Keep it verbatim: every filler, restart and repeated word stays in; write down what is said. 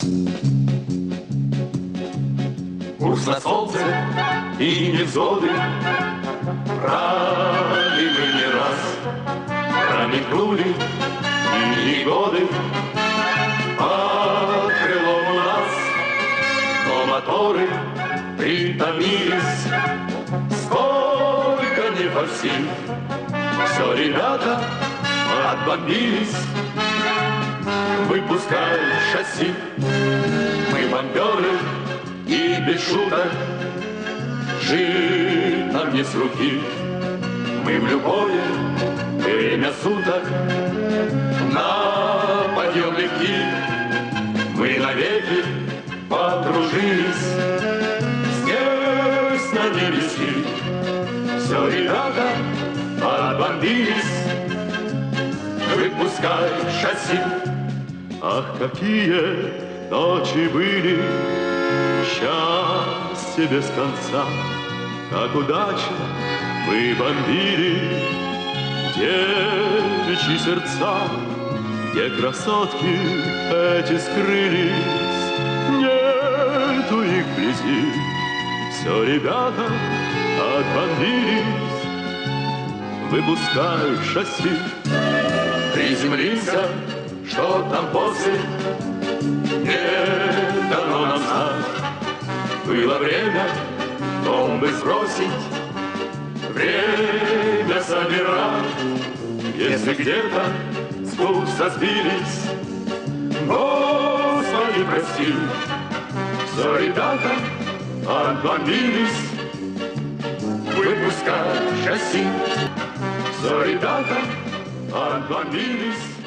Курс на солнце и невзгоды брали мы не раз. Промелькнули и годы под крылом у нас, но моторы притомились, сколько не форси. Все, ребята, отбомбились, выпускают шасси. Мы бомберы и без шуток, жить нам не с руки. Мы в любое время суток на подъем легки. Мы навеки подружились, здесь на небеси. Все, ребята, отбомбились, выпускай шасси. Ах, какие ночи были, счастье без конца, как удачно мы бомбили девичьи сердца, где красотки эти скрылись, нету их вблизи. Все, ребята, отбомбились, выпускай шасси. Приземлимся, что там после, не дано нам знать. Было время бомбы сбросить, время собирать. Если где-то с курса сбились, Господи, прости. Все, ребята, отбомбились, выпускай шасси. Все, ребята, отбомбились.